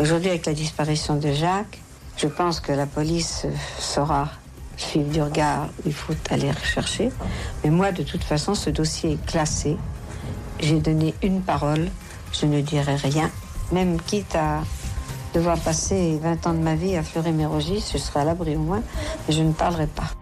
Aujourd'hui, avec la disparition de Jacques, je pense que la police saura suivre du regard, il faut aller rechercher. Mais moi, de toute façon, ce dossier est classé. J'ai donné une parole, je ne dirai rien, même quitte à devoir passer 20 ans de ma vie à Fleury-Mérogis, je serai à l'abri au moins, mais je ne parlerai pas.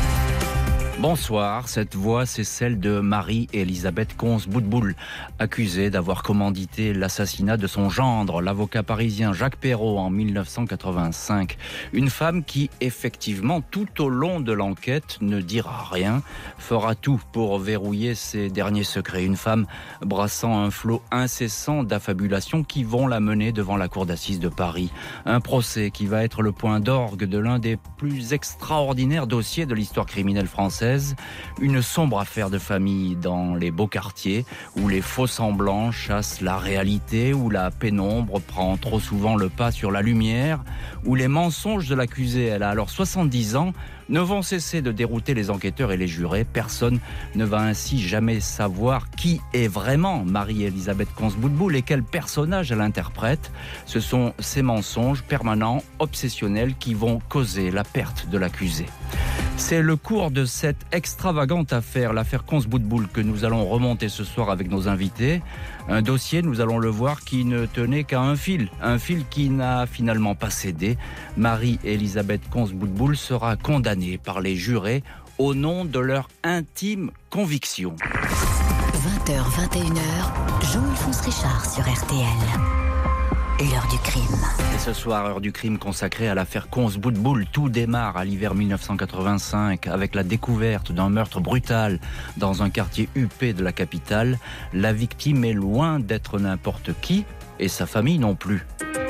Bonsoir, cette voix c'est celle de Marie-Elisabeth Consboudboul, accusée d'avoir commandité l'assassinat de son gendre, l'avocat parisien Jacques Perrot en 1985. Une femme qui, effectivement, tout au long de l'enquête ne dira rien, fera tout pour verrouiller ses derniers secrets. Une femme brassant un flot incessant d'affabulations qui vont la mener devant la cour d'assises de Paris. Un procès qui va être le point d'orgue de l'un des plus extraordinaires dossiers de l'histoire criminelle française. Une sombre affaire de famille dans les beaux quartiers où les faux-semblants chassent la réalité, où la pénombre prend trop souvent le pas sur la lumière, où les mensonges de l'accusée, elle a alors 70 ans, ne vont cesser de dérouter les enquêteurs et les jurés. Personne ne va ainsi jamais savoir qui est vraiment Marie-Elisabeth Consboudboul et quel personnage elle interprète. Ce sont ces mensonges permanents, obsessionnels, qui vont causer la perte de l'accusé. C'est le cours de cette extravagante affaire, l'affaire Consboudboul, que nous allons remonter ce soir avec nos invités. Un dossier, nous allons le voir, qui ne tenait qu'à un fil qui n'a finalement pas cédé. Marie-Elisabeth Consboudboul sera condamnée par les jurés au nom de leur intime conviction. 20h, 21h, Jean-Alphonse Richard sur RTL. L'heure du crime. Et ce soir, heure du crime consacrée à l'affaire Consboudboul. Tout démarre à l'hiver 1985 avec la découverte d'un meurtre brutal dans un quartier huppé de la capitale. La victime est loin d'être n'importe qui et sa famille non plus.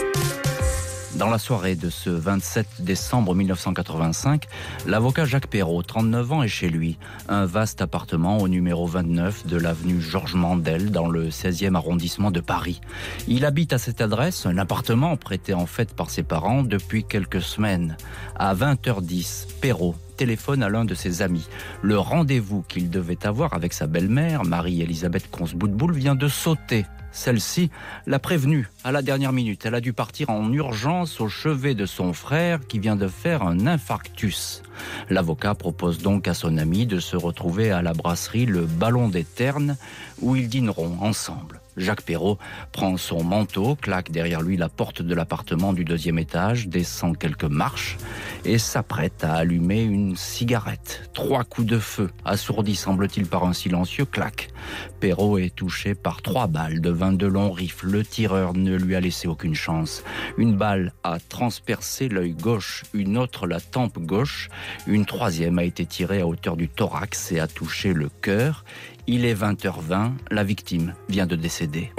Dans la soirée de ce 27 décembre 1985, l'avocat Jacques Perrot, 39 ans, est chez lui. Un vaste appartement au numéro 29 de l'avenue Georges Mandel, dans le 16e arrondissement de Paris. Il habite à cette adresse un appartement prêté en fait par ses parents depuis quelques semaines. À 20h10, Perrot téléphone à l'un de ses amis. Le rendez-vous qu'il devait avoir avec sa belle-mère, Marie-Elisabeth Consboudboul, vient de sauter. Celle-ci l'a prévenue à la dernière minute. Elle a dû partir en urgence au chevet de son frère qui vient de faire un infarctus. L'avocat propose donc à son ami de se retrouver à la brasserie Le Ballon des Ternes où ils dîneront ensemble. Jacques Perrot prend son manteau, claque derrière lui la porte de l'appartement du 2e étage, descend quelques marches et s'apprête à allumer une cigarette. 3 coups de feu, assourdis semble-t-il par un silencieux clac. Perrot est touché par 3 balles de 22 longs rifles. Le tireur ne lui a laissé aucune chance. Une balle a transpercé l'œil gauche, une autre la tempe gauche. Une 3e a été tirée à hauteur du thorax et a touché le cœur. Il est 20h20, la victime vient de décéder.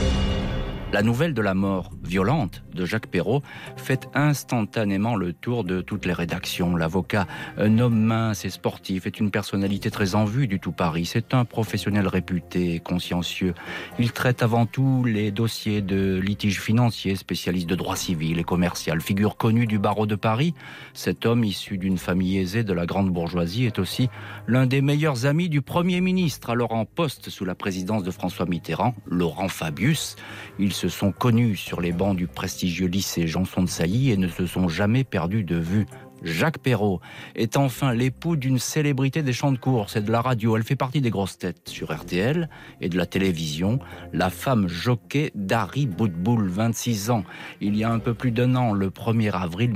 La nouvelle de la mort violente de Jacques Perrot fait instantanément le tour de toutes les rédactions. L'avocat, un homme mince et sportif, est une personnalité très en vue du tout Paris. C'est un professionnel réputé et consciencieux. Il traite avant tout les dossiers de litiges financiers, spécialiste de droit civil et commercial. Figure connue du barreau de Paris, cet homme issu d'une famille aisée de la grande bourgeoisie est aussi l'un des meilleurs amis du Premier ministre, alors en poste sous la présidence de François Mitterrand, Laurent Fabius. Ils se sont connus sur les bancs du prestigieux lycée Janson de Sailly et ne se sont jamais perdus de vue. Jacques Perrot est enfin l'époux d'une célébrité des champs de course et de la radio. Elle fait partie des grosses têtes sur RTL et de la télévision. La femme jockey d'Harry Boudboul, 26 ans. Il y a un peu plus d'1 an, le 1er avril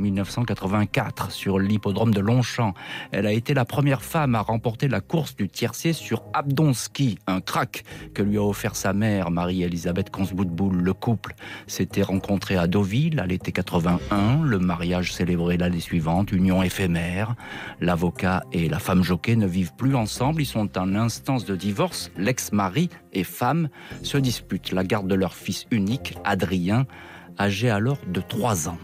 1984, sur l'hippodrome de Longchamp. Elle a été la première femme à remporter la course du tiercé sur Abdonski, un crack que lui a offert sa mère, Marie-Elisabeth Consboudboul. Le couple s'était rencontré à Deauville à l'été 81. Le mariage célébré l'année suivante. Union éphémère. L'avocat et la femme jockey ne vivent plus ensemble. Ils sont en instance de divorce. L'ex-mari et femme se disputent la garde de leur fils unique, Adrien, âgé alors de 3 ans.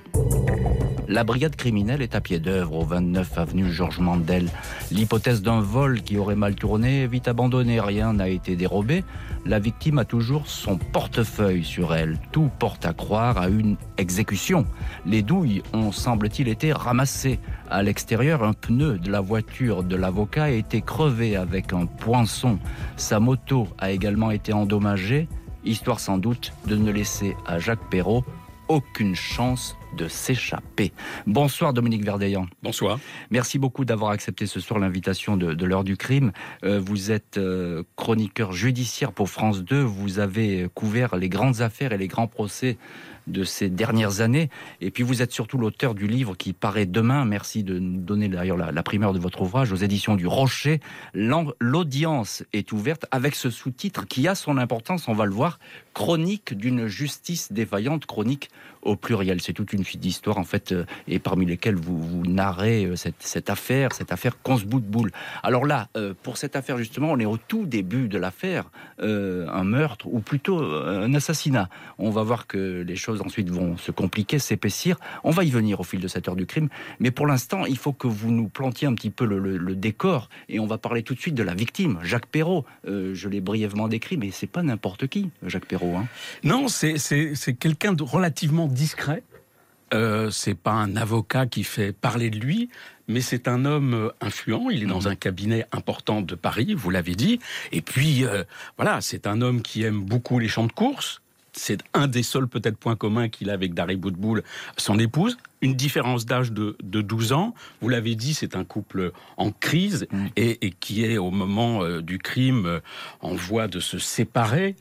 La brigade criminelle est à pied d'œuvre au 29 avenue Georges Mandel. L'hypothèse d'un vol qui aurait mal tourné est vite abandonnée. Rien n'a été dérobé. La victime a toujours son portefeuille sur elle. Tout porte à croire à une exécution. Les douilles ont, semble-t-il, été ramassées. À l'extérieur, un pneu de la voiture de l'avocat a été crevé avec un poinçon. Sa moto a également été endommagée, histoire sans doute de ne laisser à Jacques Perrot aucune chance de s'échapper. Bonsoir Dominique Verdeillan. Bonsoir. Merci beaucoup d'avoir accepté ce soir l'invitation de l'heure du crime. Vous êtes chroniqueur judiciaire pour France 2. Vous avez couvert les grandes affaires et les grands procès de ces dernières années. Et puis vous êtes surtout l'auteur du livre qui paraît demain. Merci de nous donner d'ailleurs la primeur de votre ouvrage aux éditions du Rocher. L'audience est ouverte avec ce sous-titre qui a son importance, on va le voir. Chronique d'une justice défaillante, chronique au pluriel. C'est toute une suite d'histoires en fait, et parmi lesquelles vous narrez cette affaire Consboudboul. Alors là, pour cette affaire justement, on est au tout début de l'affaire, un meurtre ou plutôt un assassinat. On va voir que les choses ensuite vont se compliquer, s'épaissir. On va y venir au fil de cette heure du crime, mais pour l'instant, il faut que vous nous plantiez un petit peu le décor, et on va parler tout de suite de la victime, Jacques Perrot. Je l'ai brièvement décrit, mais c'est pas n'importe qui, Jacques Perrot. Hein. Non, c'est quelqu'un de relativement discret. C'est pas un avocat qui fait parler de lui, mais c'est un homme influent. Il est dans un cabinet important de Paris, vous l'avez dit. Et puis, voilà, c'est un homme qui aime beaucoup les champs de course. C'est un des seuls peut-être points communs qu'il a avec Dari Boudboul, son épouse. Une différence d'âge de 12 ans. Vous l'avez dit, c'est un couple en crise et qui est au moment du crime en voie de se séparer.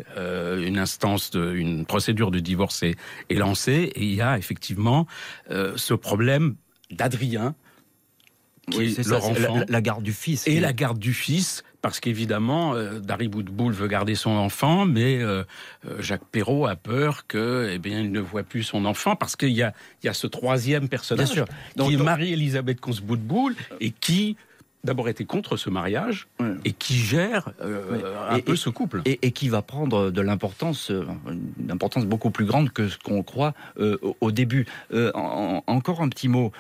Une procédure de divorce est lancée et il y a effectivement ce problème d'Adrien, qui est leur enfant, la garde du fils. Et la garde du fils, parce qu'évidemment, Dari Boudboul veut garder son enfant, mais Jacques Perrot a peur il ne voit plus son enfant, parce qu'il y a ce troisième personnage, qui est Marie-Elisabeth Consboudboul, et qui d'abord était contre ce mariage, et qui gère un peu ce couple. Et qui va prendre de l'importance, une importance beaucoup plus grande que ce qu'on croit au début. Encore un petit mot,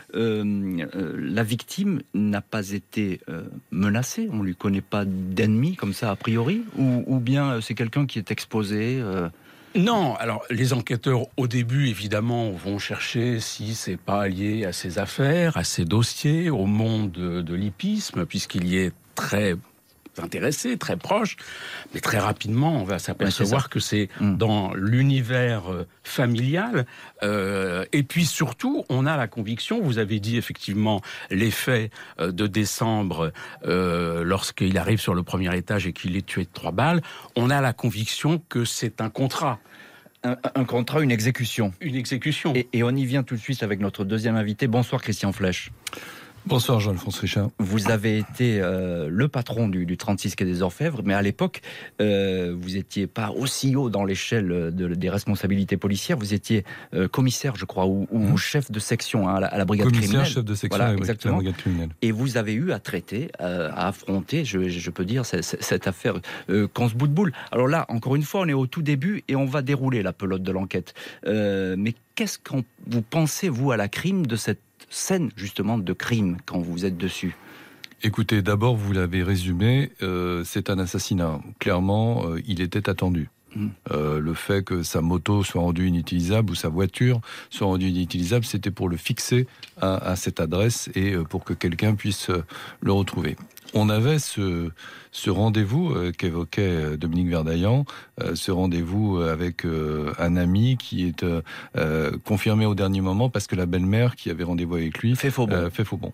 la victime n'a pas été menacée, on ne lui connaît pas d'ennemi comme ça a priori, ou bien c'est quelqu'un qui est exposé Non, alors les enquêteurs au début évidemment vont chercher si c'est pas lié à ses affaires, à ses dossiers, au monde de l'hippisme, puisqu'il y est très intéressé, très proche, mais très rapidement on va s'apercevoir que c'est dans l'univers familial, et puis surtout on a la conviction, vous avez dit effectivement les faits de décembre, lorsqu'il arrive sur le premier étage et qu'il est tué de 3 balles, on a la conviction que c'est un contrat. Un contrat, une exécution. Une exécution. Et on y vient tout de suite avec notre deuxième invité. Bonsoir Christian Flech. Bonsoir Jean-Alphonse Richard. Vous avez été le patron du 36 quai des Orfèvres, mais à l'époque, vous n'étiez pas aussi haut dans l'échelle des responsabilités policières. Vous étiez commissaire, je crois, ou chef de section à la brigade criminelle. Commissaire, chef de section à la brigade criminelle. Et vous avez eu à traiter, à affronter, je peux dire, cette affaire Consboudboul. Alors là, encore une fois, on est au tout début et on va dérouler la pelote de l'enquête. Mais qu'est-ce que vous pensez, vous, à la crime de cette scène justement de crime quand vous êtes dessus? Écoutez, d'abord vous l'avez résumé, c'est un assassinat. Clairement, il était attendu. Le fait que sa moto soit rendue inutilisable ou sa voiture soit rendue inutilisable, c'était pour le fixer à cette adresse et pour que quelqu'un puisse le retrouver. On avait ce rendez-vous qu'évoquait Dominique Verdeillan, ce rendez-vous avec un ami qui est confirmé au dernier moment parce que la belle-mère qui avait rendez-vous avec lui fait faux bon.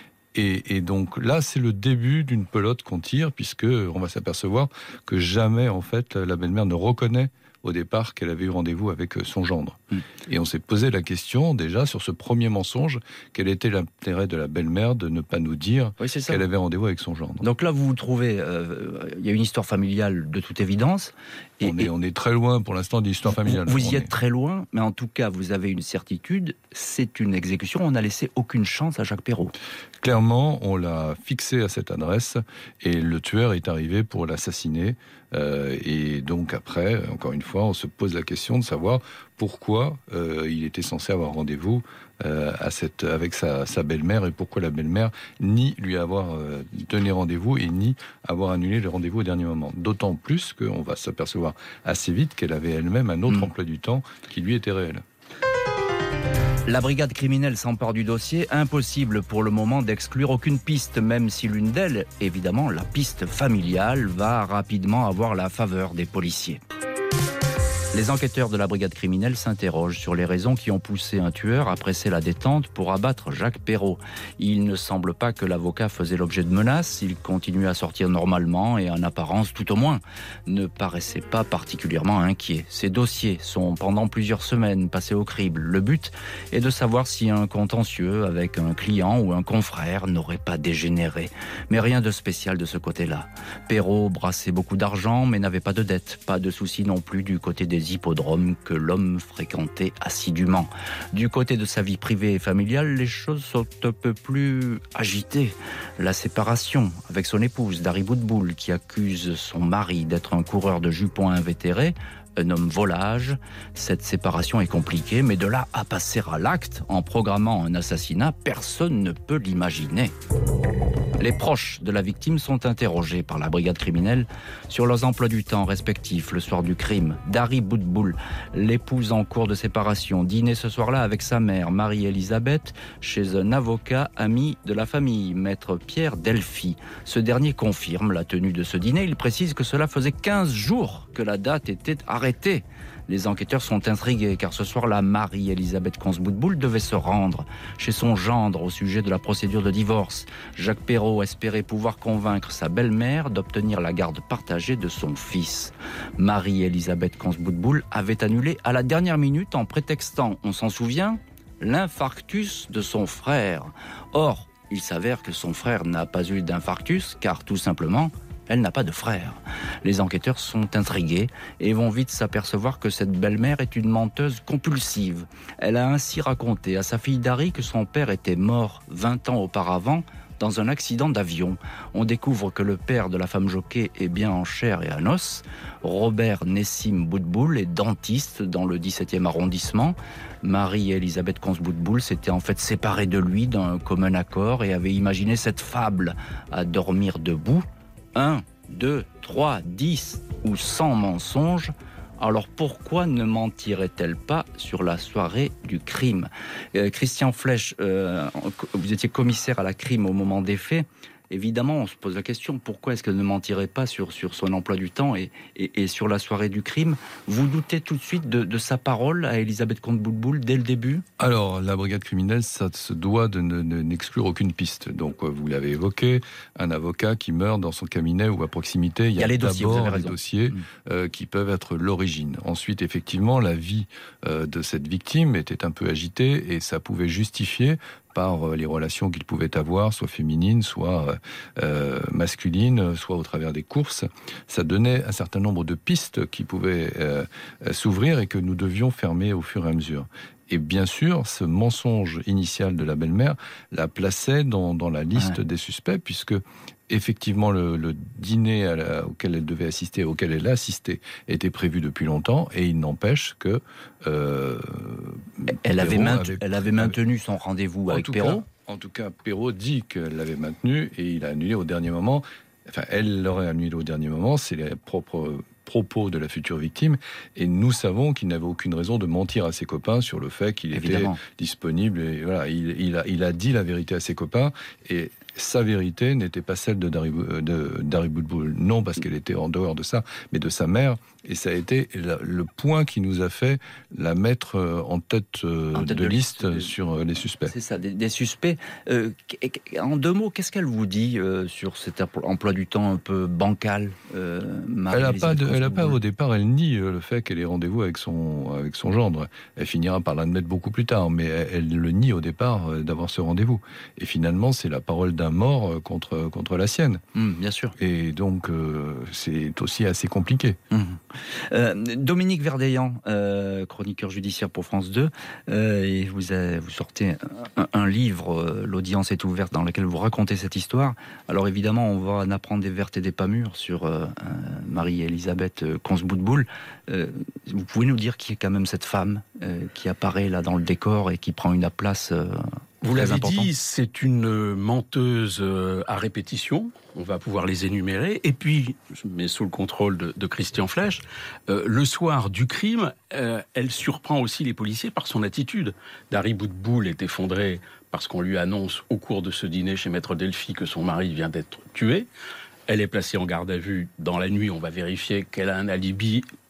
Et donc là, c'est le début d'une pelote qu'on tire, puisque on va s'apercevoir que jamais, en fait, la belle-mère ne reconnaît au départ qu'elle avait eu rendez-vous avec son gendre. Et on s'est posé la question, déjà, sur ce premier mensonge, quel était l'intérêt de la belle-mère de ne pas nous dire qu'elle avait rendez-vous avec son gendre. Donc là, vous vous trouvez... il y a une histoire familiale de toute évidence. On est très loin, pour l'instant, de l'histoire familiale. Vous y êtes très loin, mais en tout cas, vous avez une certitude, c'est une exécution. On n'a laissé aucune chance à Jacques Perrot. Clairement, on l'a fixé à cette adresse, et le tueur est arrivé pour l'assassiner. Et donc après, encore une fois, on se pose la question de savoir pourquoi il était censé avoir rendez-vous avec sa belle-mère, et pourquoi la belle-mère ni lui avoir donné rendez-vous et ni avoir annulé le rendez-vous au dernier moment. D'autant plus qu'on va s'apercevoir assez vite qu'elle avait elle-même un autre emploi du temps qui lui était réel. La brigade criminelle s'empare du dossier. Impossible pour le moment d'exclure aucune piste, même si l'une d'elles, évidemment la piste familiale, va rapidement avoir la faveur des policiers. Les enquêteurs de la brigade criminelle s'interrogent sur les raisons qui ont poussé un tueur à presser la détente pour abattre Jacques Perrot. Il ne semble pas que l'avocat faisait l'objet de menaces. Il continuait à sortir normalement et en apparence, tout au moins, ne paraissait pas particulièrement inquiet. Ces dossiers sont pendant plusieurs semaines passés au crible. Le but est de savoir si un contentieux avec un client ou un confrère n'aurait pas dégénéré. Mais rien de spécial de ce côté-là. Perrot brassait beaucoup d'argent mais n'avait pas de dette. Pas de souci non plus du côté des hippodromes que l'homme fréquentait assidûment. Du côté de sa vie privée et familiale, les choses sont un peu plus agitées. La séparation avec son épouse, Dari Boudboul, qui accuse son mari d'être un coureur de jupons invétéré, un homme volage. Cette séparation est compliquée, mais de là à passer à l'acte en programmant un assassinat, personne ne peut l'imaginer. Les proches de la victime sont interrogés par la brigade criminelle sur leurs emplois du temps respectifs le soir du crime. Dari Boudboul, l'épouse en cours de séparation, dînait ce soir-là avec sa mère, Marie-Elisabeth, chez un avocat ami de la famille, maître Pierre Delphi. Ce dernier confirme la tenue de ce dîner. Il précise que cela faisait 15 jours que la date était arrêtée. Les enquêteurs sont intrigués car ce soir-là, Marie-Elisabeth Consboudboul devait se rendre chez son gendre au sujet de la procédure de divorce. Jacques Perrot espérait pouvoir convaincre sa belle-mère d'obtenir la garde partagée de son fils. Marie-Elisabeth Consboudboul avait annulé à la dernière minute en prétextant, on s'en souvient, l'infarctus de son frère. Or, il s'avère que son frère n'a pas eu d'infarctus car tout simplement, elle n'a pas de frère. Les enquêteurs sont intrigués et vont vite s'apercevoir que cette belle-mère est une menteuse compulsive. Elle a ainsi raconté à sa fille Dari que son père était mort 20 ans auparavant dans un accident d'avion. On découvre que le père de la femme jockey est bien en chair et en os. Robert Nessim Boudboul est dentiste dans le 17e arrondissement. Marie-Elisabeth Consboudboul s'était en fait séparée de lui d'un commun accord et avait imaginé cette fable à dormir debout. 1, 2, 3, 10 ou 100 mensonges, alors pourquoi ne mentirait-elle pas sur la soirée du crime ? Christian Flech, vous étiez commissaire à la crime au moment des faits. Évidemment, on se pose la question, pourquoi est-ce qu'elle ne mentirait pas sur son emploi du temps et sur la soirée du crime ? Vous doutez tout de suite de sa parole à Elisabeth Consboudboul dès le début ? Alors, la brigade criminelle, ça se doit de n'exclure aucune piste. Donc, vous l'avez évoqué, un avocat qui meurt dans son cabinet ou à proximité, il y a les dossiers qui peuvent être l'origine. Ensuite, effectivement, la vie de cette victime était un peu agitée et ça pouvait justifier par les relations qu'il pouvait avoir, soit féminines, soit masculines, soit au travers des courses. Ça donnait un certain nombre de pistes qui pouvaient s'ouvrir et que nous devions fermer au fur et à mesure. Et bien sûr, ce mensonge initial de la belle-mère la plaçait dans la liste des suspects, puisque effectivement, le dîner auquel elle devait assister, auquel elle a assisté, était prévu depuis longtemps, et il n'empêche que elle avait maintenu son rendez-vous avec Perrot. En tout cas, Perrot dit qu'elle l'avait maintenu, et il a annulé au dernier moment. Enfin, elle l'aurait annulé au dernier moment, c'est les propres propos de la future victime, et nous savons qu'il n'avait aucune raison de mentir à ses copains sur le fait qu'il était disponible, et voilà, il a dit la vérité à ses copains, et sa vérité n'était pas celle de Dari Boudboul, non parce qu'elle était en dehors de ça, mais de sa mère, et ça a été le point qui nous a fait la mettre en tête de liste sur les suspects. C'est ça, des suspects. En deux mots, qu'est-ce qu'elle vous dit sur cet emploi du temps un peu bancal, Elle n'a pas au départ, elle nie le fait qu'elle ait rendez-vous avec son gendre. Elle finira par l'admettre beaucoup plus tard, mais elle le nie au départ d'avoir ce rendez-vous. Et finalement, c'est la parole d'un mort contre la sienne. Bien sûr. Et donc, c'est aussi assez compliqué. Dominique Verdeillan, chroniqueur judiciaire pour France 2, et vous sortez un livre, L'audience est ouverte, dans lequel vous racontez cette histoire. Alors évidemment, on va en apprendre des vertes et des pas mûres sur Marie-Elisabeth Consboudboul. Vous pouvez nous dire qui est quand même cette femme qui apparaît là dans le décor et qui prend une place vous l'avez dit, c'est une menteuse à répétition. On va pouvoir les énumérer. Et puis, mais sous le contrôle de Christian Flech, le soir du crime, elle surprend aussi les policiers par son attitude. Dari Boudboul est effondré parce qu'on lui annonce au cours de ce dîner chez Maître Delphi que son mari vient d'être tué. Elle est placée en garde à vue dans la nuit. On va vérifier qu'elle a un alibi.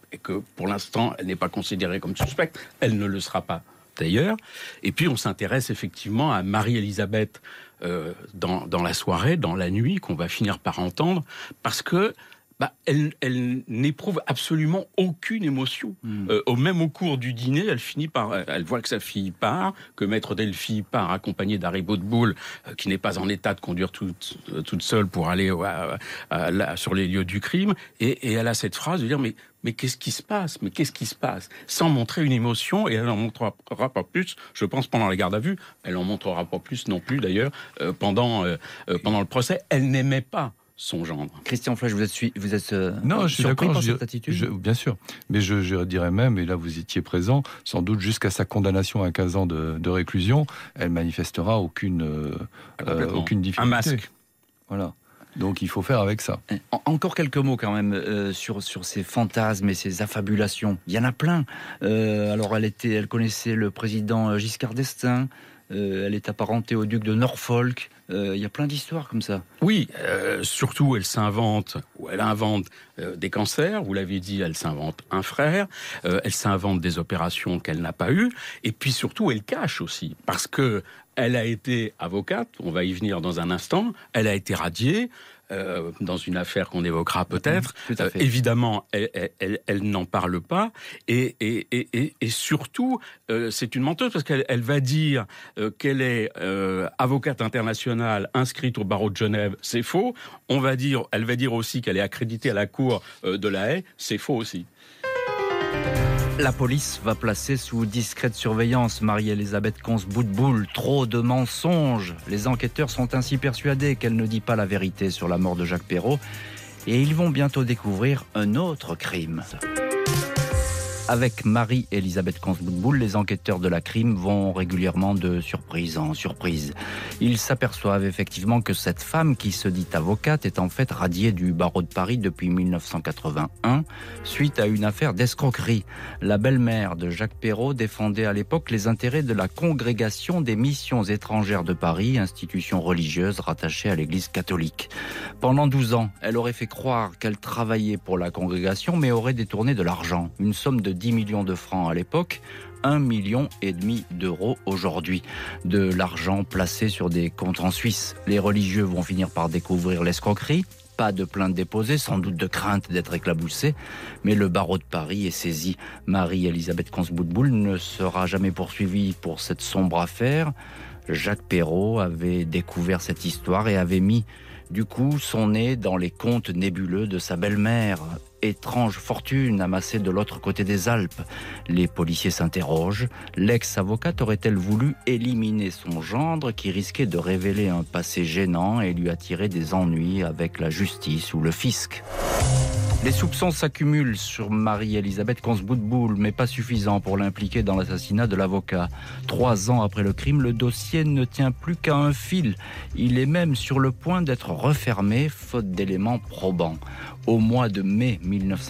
et que pour l'instant, elle n'est pas considérée comme suspecte. Elle ne le sera pas d'ailleurs. Et puis, on s'intéresse effectivement à Marie-Elisabeth dans la soirée, dans la nuit, qu'on va finir par entendre, parce que elle n'éprouve absolument aucune émotion. Même au cours du dîner, elle voit que sa fille part, que Maître Delphi part accompagné d'Harry Bootbull, qui n'est pas en état de conduire toute seule pour aller sur les lieux du crime, et elle a cette phrase de dire mais qu'est-ce qui se passe ? Mais qu'est-ce qui se passe ? Sans montrer une émotion, et elle n'en montrera pas plus, je pense, pendant la garde à vue. Elle n'en montrera pas plus non plus, d'ailleurs, pendant le procès. Elle n'aimait pas son gendre. Christian Flasch, vous êtes non, je suis surpris d'accord, par cette attitude bien sûr. Mais je dirais même, et là vous étiez présent, sans doute jusqu'à sa condamnation à 15 ans de réclusion, elle manifestera aucune difficulté. Un masque. Voilà. Donc il faut faire avec ça. Encore quelques mots quand même sur ces fantasmes et ces affabulations. Il y en a plein. Alors elle connaissait le président Giscard d'Estaing. Elle est apparentée au duc de Norfolk. Il y a plein d'histoires comme ça. Oui, surtout elle invente des cancers. Vous l'avez dit, elle s'invente un frère. Elle s'invente des opérations qu'elle n'a pas eues. Et puis surtout, elle cache aussi. Parce que elle a été avocate, on va y venir dans un instant. Elle a été radiée. Dans une affaire qu'on évoquera peut-être. Évidemment, elle n'en parle pas. Et surtout, c'est une menteuse parce qu'elle va dire qu'elle est avocate internationale inscrite au barreau de Genève. C'est faux. Elle va dire aussi qu'elle est accréditée à la cour de La Haye. C'est faux aussi. La police va placer sous discrète surveillance Marie-Elisabeth Consboutboul. Trop de mensonges. Les enquêteurs sont ainsi persuadés qu'elle ne dit pas la vérité sur la mort de Jacques Perrot. Et ils vont bientôt découvrir un autre crime. Avec Marie-Elisabeth Consboutboul, les enquêteurs de la crime vont régulièrement de surprise en surprise. Ils s'aperçoivent effectivement que cette femme qui se dit avocate est en fait radiée du barreau de Paris depuis 1981 suite à une affaire d'escroquerie. La belle-mère de Jacques Perrot défendait à l'époque les intérêts de la Congrégation des Missions étrangères de Paris, institution religieuse rattachée à l'Église catholique. Pendant 12 ans, elle aurait fait croire qu'elle travaillait pour la congrégation mais aurait détourné de l'argent, une somme de 10 millions de francs à l'époque, 1,5 million d'euros aujourd'hui. De l'argent placé sur des comptes en Suisse. Les religieux vont finir par découvrir l'escroquerie. Pas de plainte déposée, sans doute de crainte d'être éclaboussée, mais le barreau de Paris est saisi. Marie-Elisabeth Consboutboul ne sera jamais poursuivie pour cette sombre affaire. Jacques Perrot avait découvert cette histoire et avait mis du coup son nez dans les contes nébuleux de sa belle-mère. Étrange fortune amassée de l'autre côté des Alpes. Les policiers s'interrogent. L'ex-avocate aurait-elle voulu éliminer son gendre qui risquait de révéler un passé gênant et lui attirer des ennuis avec la justice ou le fisc ? Les soupçons s'accumulent sur Marie-Elisabeth Consboutboul, mais pas suffisant pour l'impliquer dans l'assassinat de l'avocat. 3 ans après le crime, le dossier ne tient plus qu'à un fil. Il est même sur le point d'être refermé, faute d'éléments probants. Au mois de mai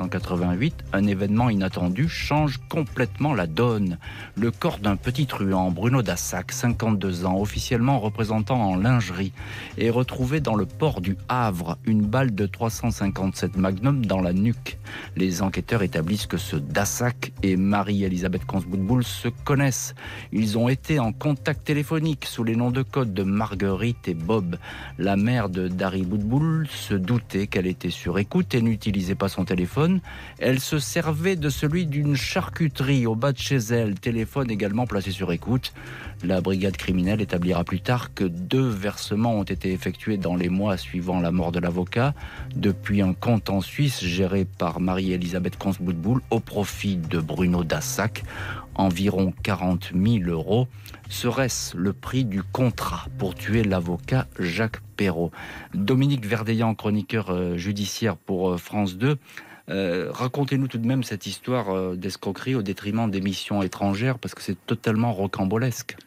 1988, un événement inattendu change complètement la donne. Le corps d'un petit truand, Bruno Dassac, 52 ans, officiellement représentant en lingerie, est retrouvé dans le port du Havre, une balle de 357 Magnum dans la nuque. Les enquêteurs établissent que ce Dassac et Marie-Elisabeth Consboutboul se connaissent. Ils ont été en contact téléphonique sous les noms de code de Marguerite et Bob. La mère de Harry Bootbull se doutait qu'elle était sur écoute et n'utilisait pas son téléphone. Elle se servait de celui d'une charcuterie au bas de chez elle, téléphone également placé sur écoute. La brigade criminelle établira plus tard que 2 versements ont été effectués dans les mois suivant la mort de l'avocat, depuis un compte en Suisse géré par Marie-Elisabeth Consboutboul au profit de Bruno Dassac, environ 40 000 €. Serait-ce le prix du contrat pour tuer l'avocat Jacques Perrot ? Dominique Verdeillan, chroniqueur judiciaire pour France 2, racontez-nous tout de même cette histoire d'escroquerie au détriment des missions étrangères, parce que c'est totalement rocambolesque.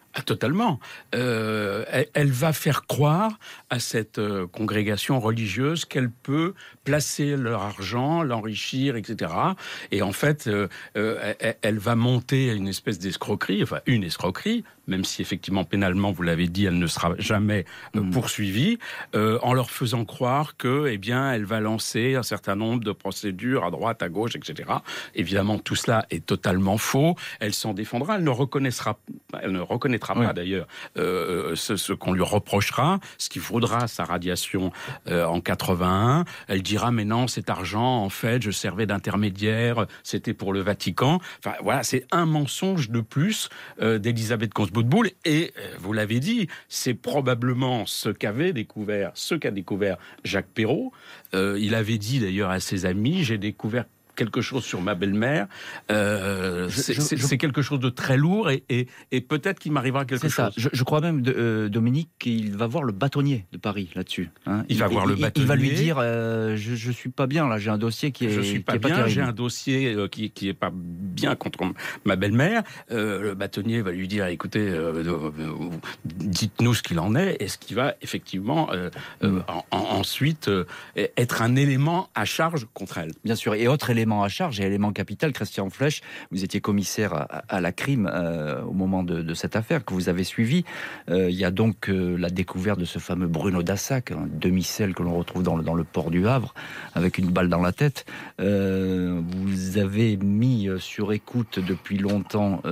Totalement. Elle va faire croire à cette congrégation religieuse qu'elle peut placer leur argent, l'enrichir, etc. Et en fait, elle va monter une espèce d'escroquerie, enfin une escroquerie, même si effectivement pénalement, vous l'avez dit, elle ne sera jamais poursuivie, en leur faisant croire que, eh bien, elle va lancer un certain nombre de procédures à droite, à gauche, etc. Évidemment, tout cela est totalement faux. Elle s'en défendra. Elle ne reconnaîtra pas d'ailleurs ce qu'on lui reprochera, ce qui vaudra sa radiation en 81. Elle dira mais non, cet argent en fait je servais d'intermédiaire, c'était pour le Vatican. Enfin voilà, c'est un mensonge de plus d'Elisabeth Kongsbootbull et vous l'avez dit, c'est probablement ce qu'a découvert Jacques Perrot. Il avait dit d'ailleurs à ses amis, j'ai découvert quelque chose sur ma belle-mère, c'est quelque chose de très lourd et peut-être qu'il m'arrivera quelque chose. Je crois même, Dominique, qu'il va voir le bâtonnier de Paris là-dessus. Hein. Il va voir le bâtonnier. Il va lui dire je suis pas bien là, j'ai un dossier qui est je suis pas bien, terrible. J'ai un dossier qui est pas bien contre ma belle-mère. Le bâtonnier va lui dire écoutez, dites-nous ce qu'il en est et ce qui va effectivement ensuite être un élément à charge contre elle. Bien sûr, et autre élément à charge et élément capital, Christian Flech, vous étiez commissaire à la crime au moment de cette affaire que vous avez suivie. Il y a donc la découverte de ce fameux Bruno Dassac, un demi-sel que l'on retrouve dans le port du Havre, avec une balle dans la tête. Vous avez mis sur écoute depuis longtemps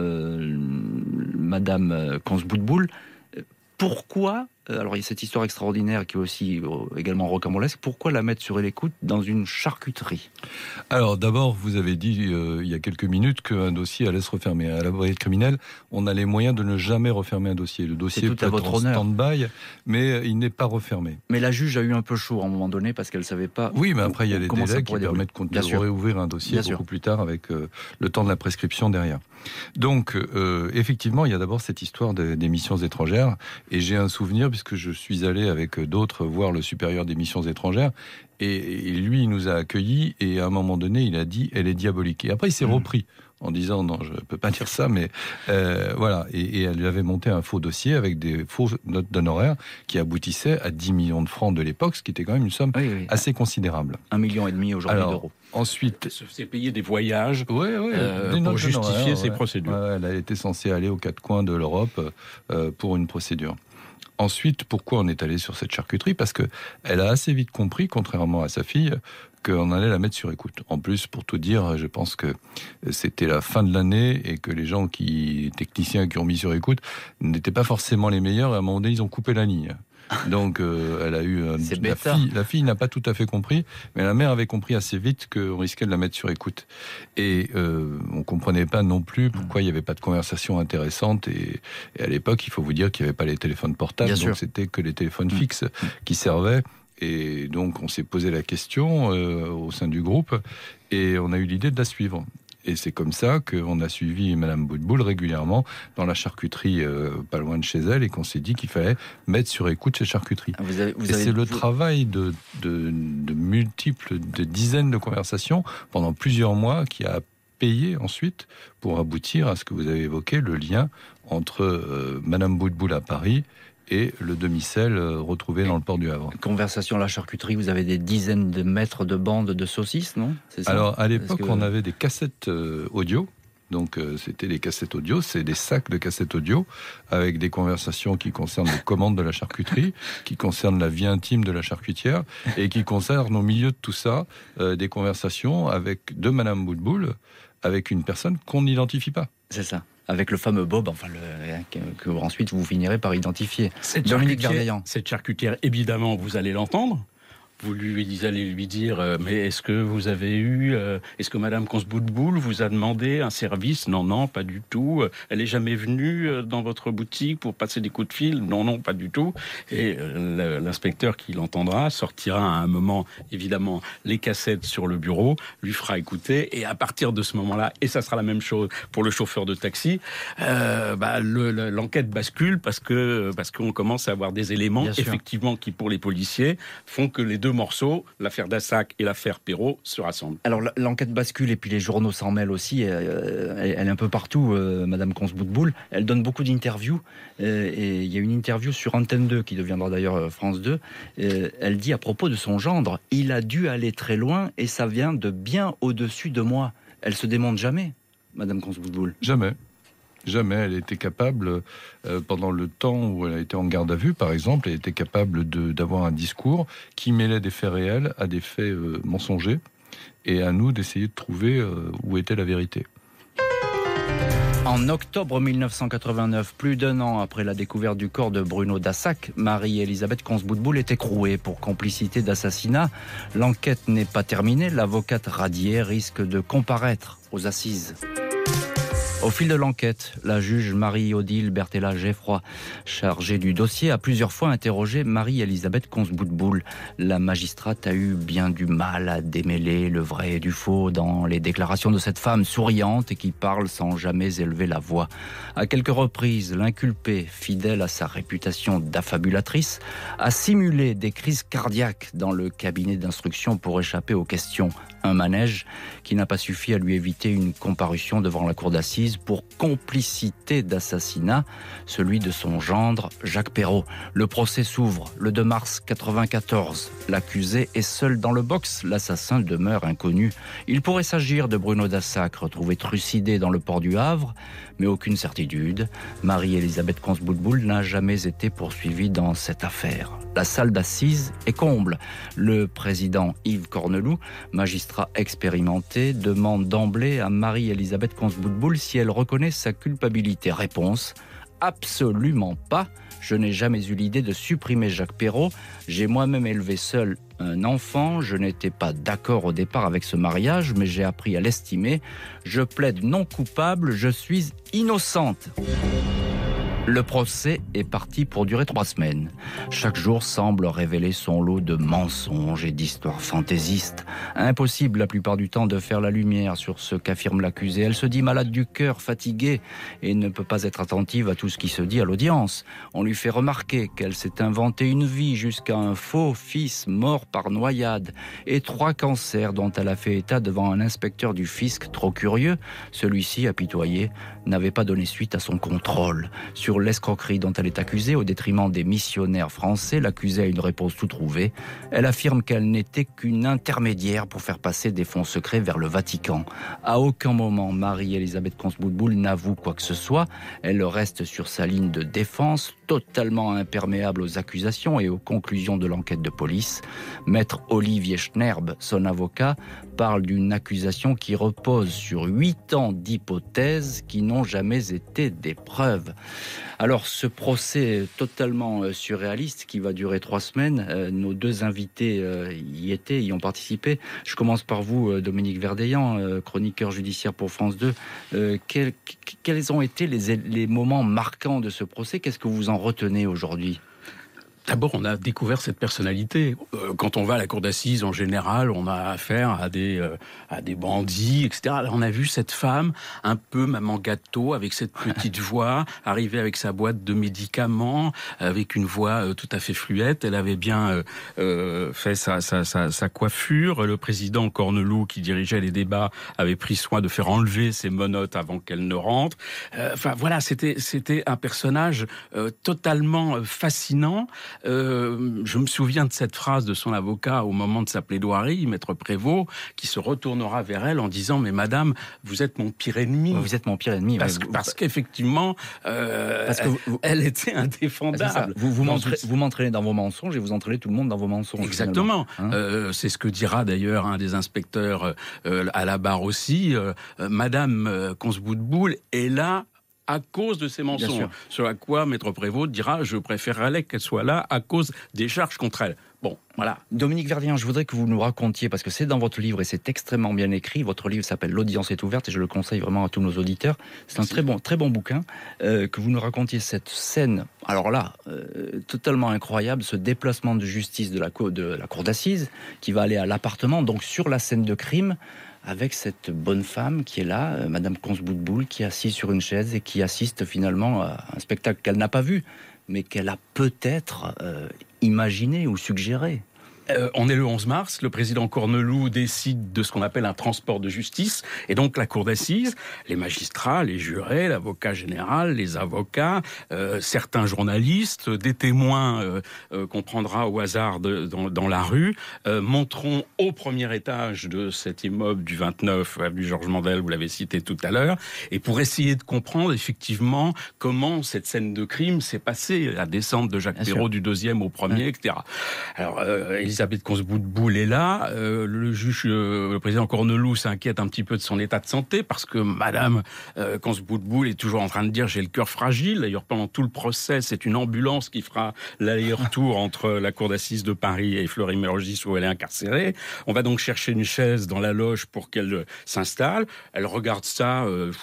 Madame Kongsbootbull. Pourquoi, alors il y a cette histoire extraordinaire qui est aussi également rocambolesque, pourquoi la mettre sur l'écoute dans une charcuterie ? Alors d'abord, vous avez dit il y a quelques minutes qu'un dossier allait se refermer. À la brigade criminelle, on a les moyens de ne jamais refermer un dossier. Le dossier peut être en stand-by, mais il n'est pas refermé. Mais la juge a eu un peu chaud à un moment donné parce qu'elle ne savait pas... Oui, mais après il y a les délais qui permettent de réouvrir un dossier beaucoup plus tard avec le temps de la prescription derrière. Donc effectivement, il y a d'abord cette histoire des missions étrangères et j'ai un souvenir puisque je suis allé avec d'autres voir le supérieur des missions étrangères et lui il nous a accueillis et à un moment donné il a dit elle est diabolique et après il s'est repris en disant non je peux pas dire ça mais voilà et elle lui avait monté un faux dossier avec des fausses notes d'honoraires qui aboutissaient à 10 millions de francs de l'époque, ce qui était quand même une somme assez considérable. 1,5 million aujourd'hui d'euros. Ensuite, c'est payer des voyages pour justifier ces procédures. Elle a été censée aller aux quatre coins de l'Europe pour une procédure. Ensuite, pourquoi on est allé sur cette charcuterie ? Parce que elle a assez vite compris, contrairement à sa fille, qu'on allait la mettre sur écoute. En plus, pour tout dire, je pense que c'était la fin de l'année et que les techniciens qui ont mis sur écoute n'étaient pas forcément les meilleurs et à un moment donné, ils ont coupé la ligne. Donc, elle a eu... La fille n'a pas tout à fait compris, mais la mère avait compris assez vite qu'on risquait de la mettre sur écoute. Et on comprenait pas non plus pourquoi il n'y avait pas de conversation intéressante. Et à l'époque, il faut vous dire qu'il n'y avait pas les téléphones portables, donc c'était que les téléphones fixes qui servaient. Et donc, on s'est posé la question au sein du groupe et on a eu l'idée de la suivre. Et c'est comme ça qu'on a suivi Madame Bootbull régulièrement dans la charcuterie pas loin de chez elle et qu'on s'est dit qu'il fallait mettre sur écoute cette charcuterie. C'est le travail de multiples, de dizaines de conversations pendant plusieurs mois qui a payé ensuite pour aboutir à ce que vous avez évoqué, le lien entre Madame Bootbull à Paris et le demi-sel retrouvé dans le port du Havre. Conversation à la charcuterie, vous avez des dizaines de mètres de bandes de saucisses, non ? C'est ça ? Alors, à l'époque, on avait des cassettes audio. Donc, c'était des cassettes audio, c'est des sacs de cassettes audio avec des conversations qui concernent les commandes de la charcuterie, qui concernent la vie intime de la charcutière et qui concernent au milieu de tout ça des conversations de Madame Bootbull avec une personne qu'on n'identifie pas. C'est ça. Avec le fameux Bob, que ensuite vous finirez par identifier. Cette charcutière, évidemment, vous allez l'entendre. Vous allez lui dire, mais est-ce que Madame Kongsbootbull vous a demandé un service ? Non, pas du tout. Elle est jamais venue dans votre boutique pour passer des coups de fil ? Non, pas du tout. Et l'inspecteur qui l'entendra sortira à un moment, évidemment, les cassettes sur le bureau, lui fera écouter, et à partir de ce moment-là, et ça sera la même chose pour le chauffeur de taxi, l'enquête bascule parce qu'on commence à avoir des éléments, effectivement, qui pour les policiers font que les deux deux morceaux, l'affaire Dassac et l'affaire Perrault, se rassemblent. Alors l'enquête bascule et puis les journaux s'en mêlent aussi. Elle est un peu partout, Madame Consboutboul. Elle donne beaucoup d'interviews. Et il y a une interview sur Antenne 2 qui deviendra d'ailleurs France 2. Elle dit à propos de son gendre, il a dû aller très loin et ça vient de bien au-dessus de moi. Elle se démonte jamais, Madame Consboutboul. Jamais. Jamais. Elle était capable, pendant le temps où elle a été en garde à vue, par exemple, elle était capable d'avoir un discours qui mêlait des faits réels à des faits mensongers, et à nous d'essayer de trouver où était la vérité. En octobre 1989, plus d'un an après la découverte du corps de Bruno Dassac, Marie-Elisabeth Consboutboul est écrouée pour complicité d'assassinat. L'enquête n'est pas terminée, l'avocate Radier risque de comparaître aux assises. Au fil de l'enquête, la juge Marie-Odile Berthella-Geffroy, chargée du dossier, a plusieurs fois interrogé Marie-Elisabeth Consboutboul. La magistrate a eu bien du mal à démêler le vrai et du faux dans les déclarations de cette femme souriante et qui parle sans jamais élever la voix. À quelques reprises, l'inculpée, fidèle à sa réputation d'affabulatrice, a simulé des crises cardiaques dans le cabinet d'instruction pour échapper aux questions. Un manège qui n'a pas suffi à lui éviter une comparution devant la cour d'assises pour complicité d'assassinat, celui de son gendre Jacques Perrault. Le procès s'ouvre le 2 mars 1994. L'accusé est seul dans le box, l'assassin demeure inconnu. Il pourrait s'agir de Bruno Dassac, retrouvé trucidé dans le port du Havre, mais aucune certitude. Marie-Elisabeth Consboutboul n'a jamais été poursuivie dans cette affaire. La salle d'assises est comble. Le président Yves Corneloup, magistrat expérimenté, demande d'emblée à Marie-Elisabeth Consboutboul si elle reconnaît sa culpabilité. Réponse: absolument pas. Je n'ai jamais eu l'idée de supprimer Jacques Perrault. J'ai moi-même élevé seul un enfant. Je n'étais pas d'accord au départ avec ce mariage, mais j'ai appris à l'estimer. Je plaide non coupable. Je suis innocente. Le procès est parti pour durer 3 semaines. Chaque jour semble révéler son lot de mensonges et d'histoires fantaisistes. Impossible la plupart du temps de faire la lumière sur ce qu'affirme l'accusée. Elle se dit malade du cœur, fatiguée, et ne peut pas être attentive à tout ce qui se dit à l'audience. On lui fait remarquer qu'elle s'est inventé une vie jusqu'à un faux fils mort par noyade et 3 cancers dont elle a fait état devant un inspecteur du fisc trop curieux. Celui-ci, apitoyé, n'avait pas donné suite à son contrôle. Sur l'escroquerie dont elle est accusée, au détriment des missionnaires français, l'accusée a une réponse tout trouvée. Elle affirme qu'elle n'était qu'une intermédiaire pour faire passer des fonds secrets vers le Vatican. À aucun moment, Marie-Elisabeth Consboutboul n'avoue quoi que ce soit. Elle reste sur sa ligne de défense, totalement imperméable aux accusations et aux conclusions de l'enquête de police. Maître Olivier Schnerb, son avocat, parle d'une accusation qui repose sur 8 ans d'hypothèses qui n'ont jamais été des preuves. Alors, ce procès totalement surréaliste qui va durer 3 semaines, nos 2 invités y ont participé. Je commence par vous, Dominique Verdeillan, chroniqueur judiciaire pour France 2. Quels ont été les moments marquants de ce procès? Qu'est-ce que vous en retenez aujourd'hui ? D'abord, on a découvert cette personnalité. Quand on va à la cour d'assises, en général, on a affaire à des bandits, etc. Là, on a vu cette femme, un peu maman gâteau, avec cette petite voix, arriver avec sa boîte de médicaments, avec une voix tout à fait fluette. Elle avait bien fait sa coiffure. Le président Corneloup, qui dirigeait les débats, avait pris soin de faire enlever ses menottes avant qu'elle ne rentre. Enfin, voilà, c'était un personnage totalement fascinant. Je me souviens de cette phrase de son avocat au moment de sa plaidoirie, Maître Prévost, qui se retournera vers elle en disant « Mais madame, vous êtes mon pire ennemi. » Vous êtes mon pire ennemi. Parce qu'effectivement, elle était indéfendable. Vous m'entraînez dans vos mensonges et vous entraînez tout le monde dans vos mensonges. Exactement. C'est ce que dira d'ailleurs un des inspecteurs à la barre aussi. Madame Consboutboul est là à cause de ces mensonges. Sur à quoi Maître Prévost dira « Je préférerais qu'elle soit là à cause des charges contre elle ». Bon, voilà. Dominique Verdeillan, je voudrais que vous nous racontiez, parce que c'est dans votre livre et c'est extrêmement bien écrit. Votre livre s'appelle « L'audience est ouverte » et je le conseille vraiment à tous nos auditeurs. C'est un très bon bouquin. Que vous nous racontiez cette scène, alors là, totalement incroyable, ce déplacement de justice de la cour d'assises qui va aller à l'appartement, donc sur la scène de crime, avec cette bonne femme qui est là, Madame Consboutboul, qui est assise sur une chaise et qui assiste finalement à un spectacle qu'elle n'a pas vu, mais qu'elle a peut-être imaginé ou suggéré. On est le 11 mars, le président Corneloup décide de ce qu'on appelle un transport de justice, et donc la cour d'assises, les magistrats, les jurés, l'avocat général, les avocats, certains journalistes, des témoins qu'on prendra au hasard dans la rue, monteront au premier étage de cet immeuble du 29, avenue Georges Mandel, vous l'avez cité tout à l'heure, et pour essayer de comprendre effectivement comment cette scène de crime s'est passée, la descente de Jacques Perrot du 2e au 1er, etc. Alors, Elisabeth Kongsboutboul est là. Le président Corneloup s'inquiète un petit peu de son état de santé parce que Madame Kongsboutboul est toujours en train de dire j'ai le cœur fragile. D'ailleurs, pendant tout le procès, c'est une ambulance qui fera l'aller-retour entre la cour d'assises de Paris et Fleury-Mérogis où elle est incarcérée. On va donc chercher une chaise dans la loge pour qu'elle s'installe. Elle regarde ça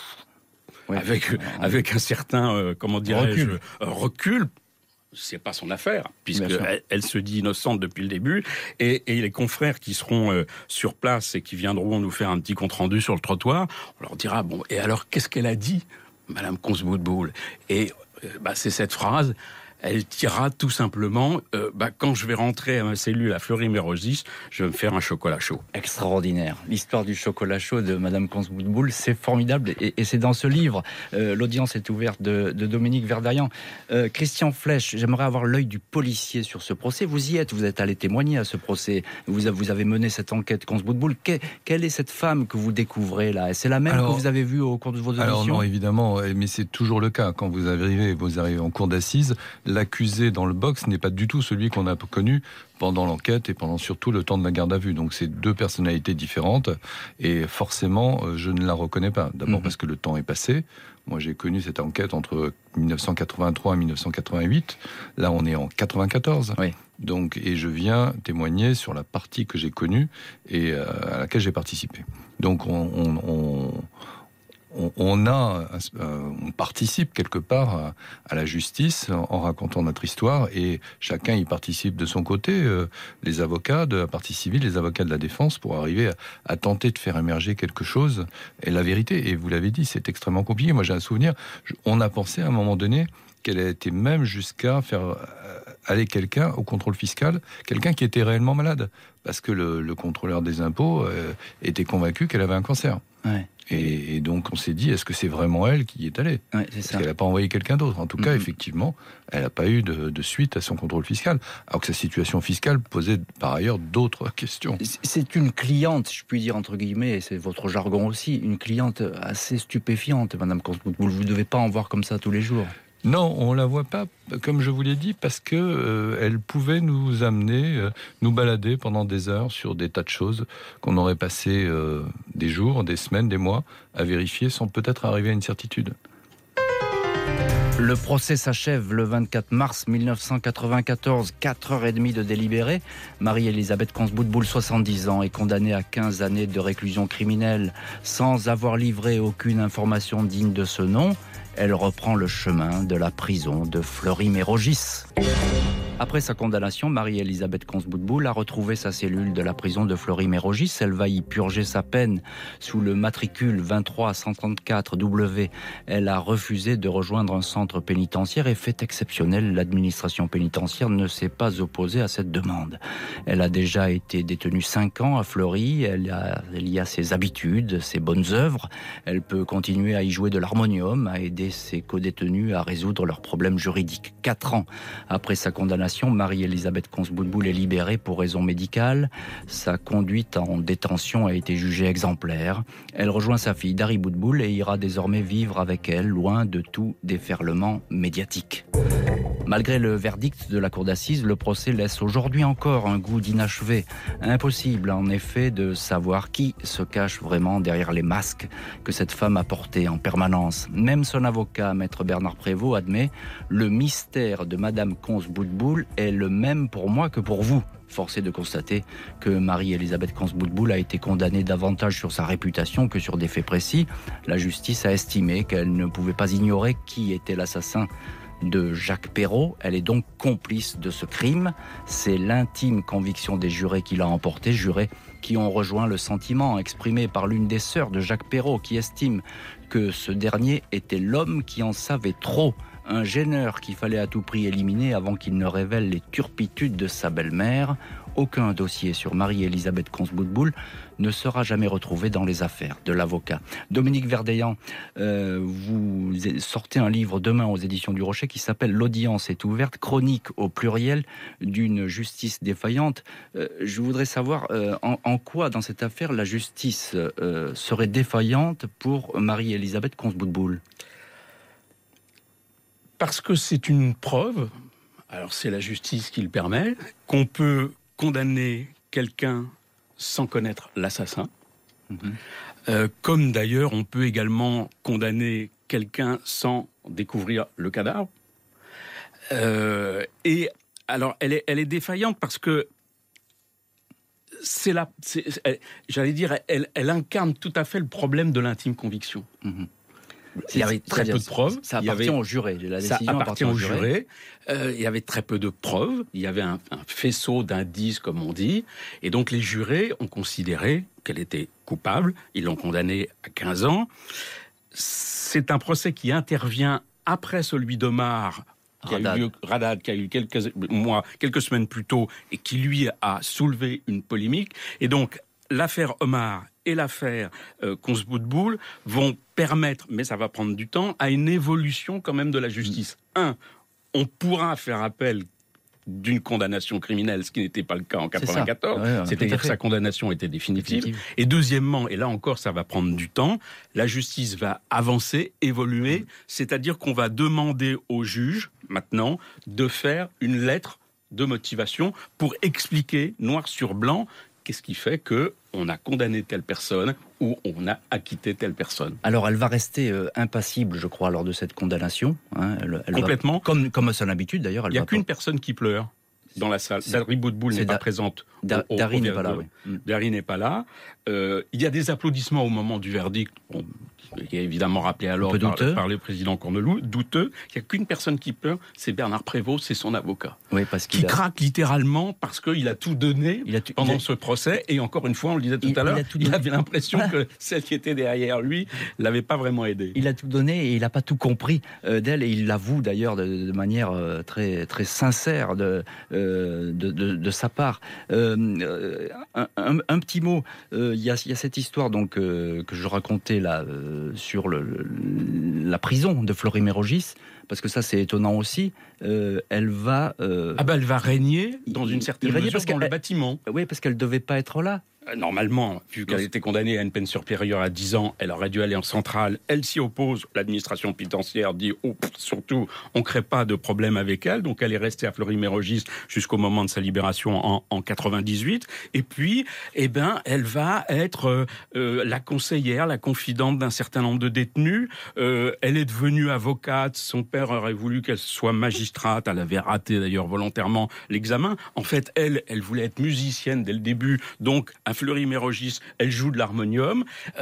avec un certain recul. C'est pas son affaire, puisqu'elle se dit innocente depuis le début, et les confrères qui seront sur place et qui viendront nous faire un petit compte-rendu sur le trottoir, on leur dira, bon, et alors, qu'est-ce qu'elle a dit, Madame Kongsboutboul ? Et c'est cette phrase, elle dira tout simplement, quand je vais rentrer à ma cellule à Fleury-Mérogis, je vais me faire un chocolat chaud. Extraordinaire. L'histoire du chocolat chaud de Madame Kongsboutboul, c'est formidable, et c'est dans ce livre. L'audience est ouverte de Dominique Verdarian. Christian Flech, j'aimerais avoir l'œil du policier sur ce procès. Vous y êtes, vous êtes allé témoigner à ce procès. Vous avez mené cette enquête Kongsboutboul. Quelle est cette femme que vous découvrez là ? C'est la même que vous avez vue au cours de vos auditions ? Alors non, évidemment, mais c'est toujours le cas. Quand vous arrivez en cour d'assises, l'accusé dans le box n'est pas du tout celui qu'on a connu pendant l'enquête et pendant surtout le temps de la garde à vue. Donc c'est deux personnalités différentes et forcément je ne la reconnais pas. D'abord parce que le temps est passé. Moi j'ai connu cette enquête entre 1983 et 1988. Là on est en 94. Oui. Donc, et je viens témoigner sur la partie que j'ai connue et à laquelle j'ai participé. Donc on participe quelque part à la justice en racontant notre histoire et chacun y participe de son côté, les avocats de la partie civile, les avocats de la défense, pour arriver à tenter de faire émerger quelque chose et la vérité. Et vous l'avez dit, c'est extrêmement compliqué. Moi j'ai un souvenir, on a pensé à un moment donné qu'elle a été même jusqu'à faire aller quelqu'un au contrôle fiscal, quelqu'un qui était réellement malade, parce que le contrôleur des impôts était convaincu qu'elle avait un cancer. Ouais. Et donc on s'est dit, est-ce que c'est vraiment elle qui y est allée ? Parce qu'elle n'a pas envoyé quelqu'un d'autre. En tout cas, effectivement, elle n'a pas eu de suite à son contrôle fiscal. Alors que sa situation fiscale posait par ailleurs d'autres questions. C'est une cliente, je puis dire entre guillemets, et c'est votre jargon aussi, une cliente assez stupéfiante, Madame Kongsboutboul. Vous ne devez pas en voir comme ça tous les jours. Non, on la voit pas, comme je vous l'ai dit, parce que elle pouvait nous amener, nous balader pendant des heures sur des tas de choses qu'on aurait passé des jours, des semaines, des mois à vérifier sans peut-être arriver à une certitude. Le procès s'achève le 24 mars 1994, 4h30 de délibéré. Marie-Elisabeth Kongsboutboul, 70 ans, est condamnée à 15 années de réclusion criminelle sans avoir livré aucune information digne de ce nom. Elle reprend le chemin de la prison de Fleury-Mérogis. Après sa condamnation, Marie-Elisabeth Kongsboutboul a retrouvé sa cellule de la prison de Fleury-Mérogis. Elle va y purger sa peine sous le matricule 23134W. Elle a refusé de rejoindre un centre pénitentiaire et, fait exceptionnel, l'administration pénitentiaire ne s'est pas opposée à cette demande. Elle a déjà été détenue 5 ans à Fleury. Elle y a ses habitudes, ses bonnes œuvres. Elle peut continuer à y jouer de l'harmonium, à aider ses codétenus à résoudre leurs problèmes juridiques. 4 ans après sa condamnation, Marie-Elisabeth Kongsboutboul est libérée pour raison médicale. Sa conduite en détention a été jugée exemplaire. Elle rejoint sa fille Dari Boutboul et ira désormais vivre avec elle, loin de tout déferlement médiatique. Malgré le verdict de la cour d'assises, le procès laisse aujourd'hui encore un goût d'inachevé. Impossible, en effet, de savoir qui se cache vraiment derrière les masques que cette femme a portés en permanence. Même son avocat, maître Bernard Prévost, admet « Le mystère de Madame Kongsboutboul est le même pour moi que pour vous ». Force est de constater que Marie-Elisabeth Kongsboutboul a été condamnée davantage sur sa réputation que sur des faits précis. La justice a estimé qu'elle ne pouvait pas ignorer qui était l'assassin de Jacques Perrot. Elle est donc complice de ce crime. C'est l'intime conviction des jurés qui l'a emporté, jurés qui ont rejoint le sentiment exprimé par l'une des sœurs de Jacques Perrot, qui estime que ce dernier était l'homme qui en savait trop, un gêneur qu'il fallait à tout prix éliminer avant qu'il ne révèle les turpitudes de sa belle-mère. aucun dossier sur Marie-Elisabeth Consboul ne sera jamais retrouvé dans les affaires de l'avocat. Dominique Verdeillan, vous sortez un livre demain aux éditions du Rocher qui s'appelle « L'audience est ouverte, chronique au pluriel d'une justice défaillante ». Je voudrais savoir en quoi, dans cette affaire, la justice serait défaillante pour Marie-Elisabeth Consboul. Parce que c'est une preuve, alors c'est la justice qui le permet, qu'on peut condamner quelqu'un sans connaître l'assassin. Comme d'ailleurs on peut également condamner quelqu'un sans découvrir le cadavre. Et alors elle est défaillante parce que elle incarne tout à fait le problème de l'intime conviction. Il y avait très peu de preuves. Ça appartient au juré. Ça appartient au juré. Il y avait très peu de preuves. Il y avait un faisceau d'indices, comme on dit. Et donc les jurés ont considéré qu'elle était coupable. Ils l'ont condamnée à 15 ans. C'est un procès qui intervient après celui d'Omar, Radad, qui a eu quelques semaines plus tôt, et qui lui a soulevé une polémique. Et donc l'affaire Omar et l'affaire Consboul vont permettre, mais ça va prendre du temps, à une évolution quand même de la justice. On pourra faire appel d'une condamnation criminelle, ce qui n'était pas le cas en 1994, c'est-à-dire que sa condamnation était définitive. Et deuxièmement, et là encore ça va prendre du temps, la justice va avancer, évoluer, c'est-à-dire qu'on va demander au juge, maintenant, de faire une lettre de motivation pour expliquer, noir sur blanc, qu'est-ce qui fait qu'on a condamné telle personne ou on a acquitté telle personne. Alors, elle va rester impassible, je crois, lors de cette condamnation. Elle complètement. Comme à son habitude, d'ailleurs. Il n'y a qu'une personne qui pleure dans la salle. Dari Boudboul n'est pas présente. Dari n'est pas là, oui. Dari n'est pas là. Il y a des applaudissements au moment du verdict, qui est évidemment rappelé alors par le président Corneloup, douteux. Il n'y a qu'une personne qui pleure, c'est Bernard Prévost, c'est son avocat. Oui, parce qu'il craque littéralement parce qu'il a tout donné pendant ce procès. Et encore une fois, on le disait tout à l'heure, il avait l'impression que celle qui était derrière lui ne l'avait pas vraiment aidé. Il a tout donné et il n'a pas tout compris d'elle. Et il l'avoue d'ailleurs de manière très, très sincère de sa part. Un petit mot, il y a cette histoire donc, que je racontais là sur la prison de Fleury-Mérogis, parce que ça c'est étonnant aussi. Elle va régner dans une certaine mesure dans le bâtiment. Oui, parce qu'elle ne devait pas être là. Normalement, vu qu'elle était condamnée à une peine supérieure à 10 ans, elle aurait dû aller en centrale. Elle s'y oppose. L'administration pénitentiaire dit surtout, on ne crée pas de problème avec elle. Donc elle est restée à Fleury-Mérogis jusqu'au moment de sa libération en 98. Et puis, elle va être la conseillère, la confidente d'un certain nombre de détenus. Elle est devenue avocate. Son père aurait voulu qu'elle soit magistrate. Elle avait raté d'ailleurs volontairement l'examen. En fait, elle voulait être musicienne dès le début. Donc, à Fleury-Mérogis, elle joue de l'harmonium.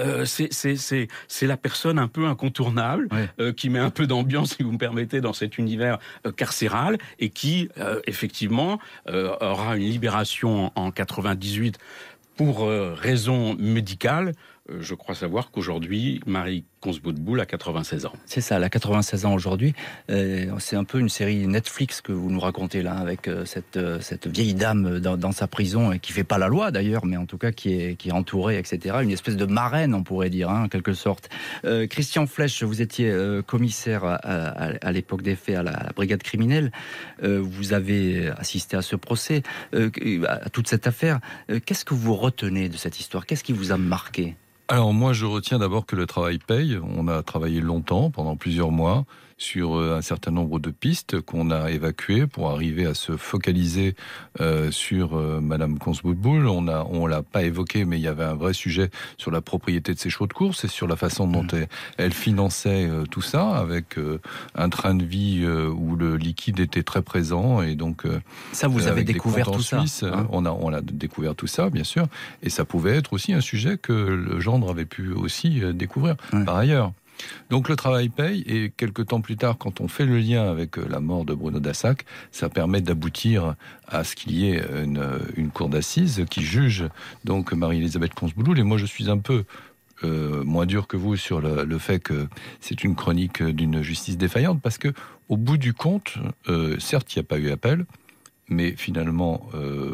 C'est la personne un peu incontournable, qui met un peu d'ambiance, si vous me permettez, dans cet univers carcéral, et qui, effectivement, aura une libération en 98 pour raison médicale. Je crois savoir qu'aujourd'hui, Marie Consboul a 96 ans. C'est ça, elle a 96 ans aujourd'hui. C'est un peu une série Netflix que vous nous racontez là, avec cette vieille dame dans sa prison, et qui fait pas la loi d'ailleurs, mais en tout cas qui est entourée, etc. Une espèce de marraine, on pourrait dire, en quelque sorte. Christian Flech, vous étiez commissaire à l'époque des faits à la brigade criminelle. Vous avez assisté à ce procès, à toute cette affaire. Qu'est-ce que vous retenez de cette histoire ? Qu'est-ce qui vous a marqué ? Alors moi, je retiens d'abord que le travail paye. On a travaillé longtemps, pendant plusieurs mois, sur un certain nombre de pistes qu'on a évacuées pour arriver à se focaliser sur Madame Consboul. On l'a pas évoqué, mais il y avait un vrai sujet sur la propriété de ses chevaux de course et sur la façon dont elle finançait tout ça, avec un train de vie où le liquide était très présent. Et donc ça, vous avez découvert tout ça, hein ? On a découvert tout ça, bien sûr. Et ça pouvait être aussi un sujet que le gendre avait pu aussi découvrir par ailleurs. Donc le travail paye, et quelques temps plus tard, quand on fait le lien avec la mort de Bruno Dassac, ça permet d'aboutir à ce qu'il y ait une cour d'assises qui juge donc Marie-Elisabeth Consboul. Et moi, je suis un peu moins dur que vous sur le fait que c'est une chronique d'une justice défaillante, parce que au bout du compte, certes, il n'y a pas eu appel, mais finalement,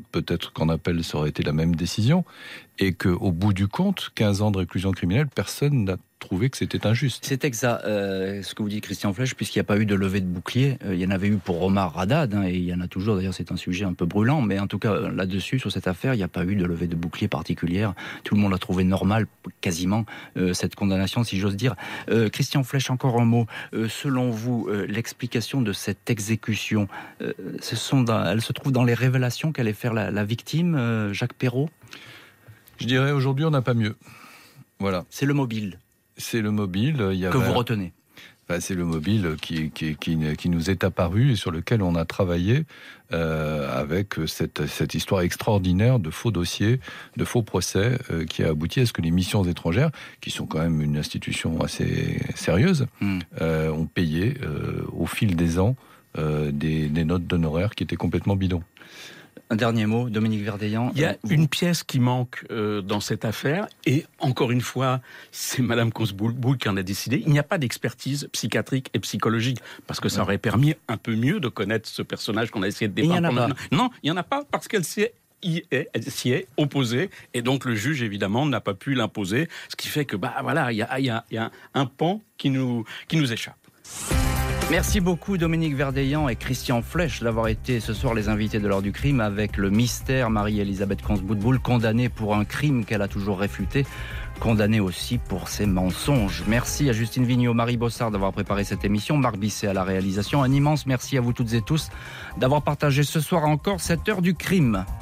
peut-être qu'en appel, ça aurait été la même décision, et qu'au bout du compte, 15 ans de réclusion criminelle, personne n'a trouvé que c'était injuste. C'est exact ce que vous dites, Christian Flech, puisqu'il n'y a pas eu de levée de bouclier. Il y en avait eu pour Omar Haddad, et il y en a toujours, d'ailleurs c'est un sujet un peu brûlant, mais en tout cas là-dessus, sur cette affaire, il n'y a pas eu de levée de bouclier particulière. Tout le monde a trouvé normal, quasiment, cette condamnation, si j'ose dire. Christian Flech, encore un mot. Selon vous, l'explication de cette exécution, elle se trouve dans les révélations qu'allait faire la victime, Jacques Perrot ? Je dirais, aujourd'hui, on n'a pas mieux. Voilà. C'est le mobile. C'est le mobile. Que vous retenez. C'est le mobile qui nous est apparu et sur lequel on a travaillé avec cette histoire extraordinaire de faux dossiers, de faux procès qui a abouti à ce que les missions étrangères, qui sont quand même une institution assez sérieuse, ont payé au fil des ans des notes d'honoraires qui étaient complètement bidons. Un dernier mot, Dominique Verdeillan. Il y a une pièce qui manque dans cette affaire, et encore une fois, c'est Madame Consboul qui en a décidé. Il n'y a pas d'expertise psychiatrique et psychologique, parce que ça aurait permis un peu mieux de connaître ce personnage qu'on a essayé de dépeindre. Non, il n'y en a pas, parce qu'elle s'y est opposée, et donc le juge, évidemment, n'a pas pu l'imposer, ce qui fait que, il y a un pan qui nous échappe. Merci beaucoup Dominique Verdeillan et Christian Flech d'avoir été ce soir les invités de l'heure du crime avec le mystère Marie-Elisabeth Consboul, condamnée pour un crime qu'elle a toujours réfuté, condamnée aussi pour ses mensonges. Merci à Justine Vignot, Marie Bossard d'avoir préparé cette émission, Marc Bisset à la réalisation. Un immense merci à vous toutes et tous d'avoir partagé ce soir encore cette heure du crime.